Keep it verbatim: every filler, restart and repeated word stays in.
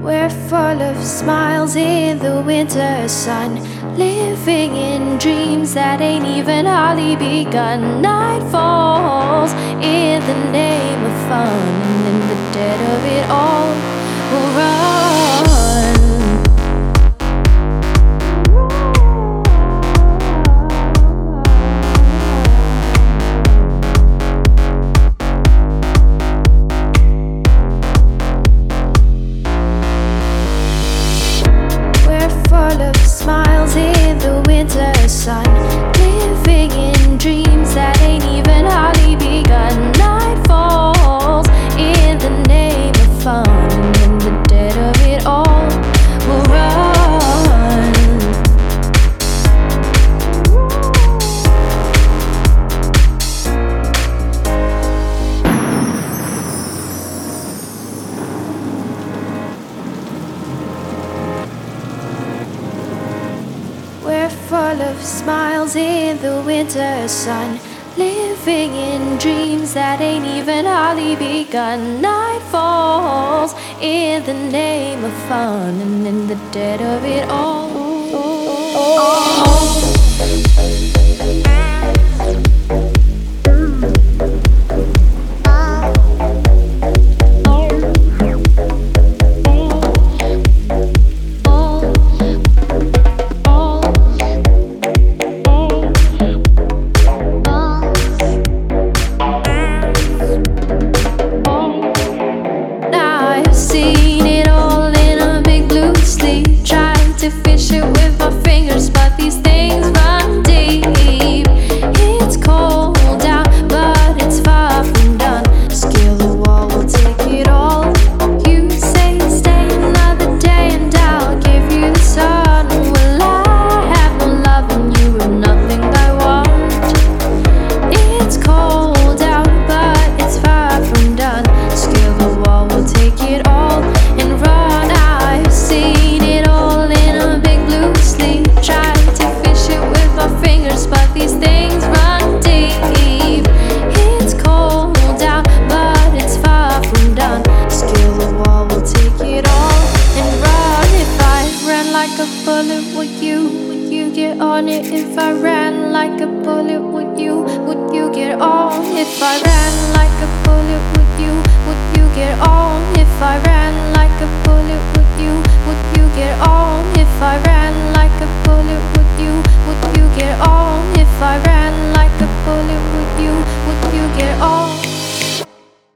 We're full of smiles in the winter sun, living in dreams that ain't even hardly begun. Night falls in the name of fun, and in the dead of it all, we'll run. Full of smiles in the winter sun, living in dreams that ain't even hardly begun. Night falls in the name of fun, and in the dead of it all, we'll run. We're full of smiles in the winter sun, living in dreams that ain't even hardly begun. Night falls in the name of fun, and in the dead of it all, seen it all in a big blue sleep. Tried to fish it with my fingers, but these things run deep. It's cold out, but it's far from done. Scale the wall, we'll take it all. You say stay another day and I'll give you the sun. Well, I have no love and you have nothing I want. It's cold out, but it's far from done. Scale the wall, we'll take it all. Like a bullet, would you, would you get on it? If I ran like a bullet, would you, would you get on? If I ran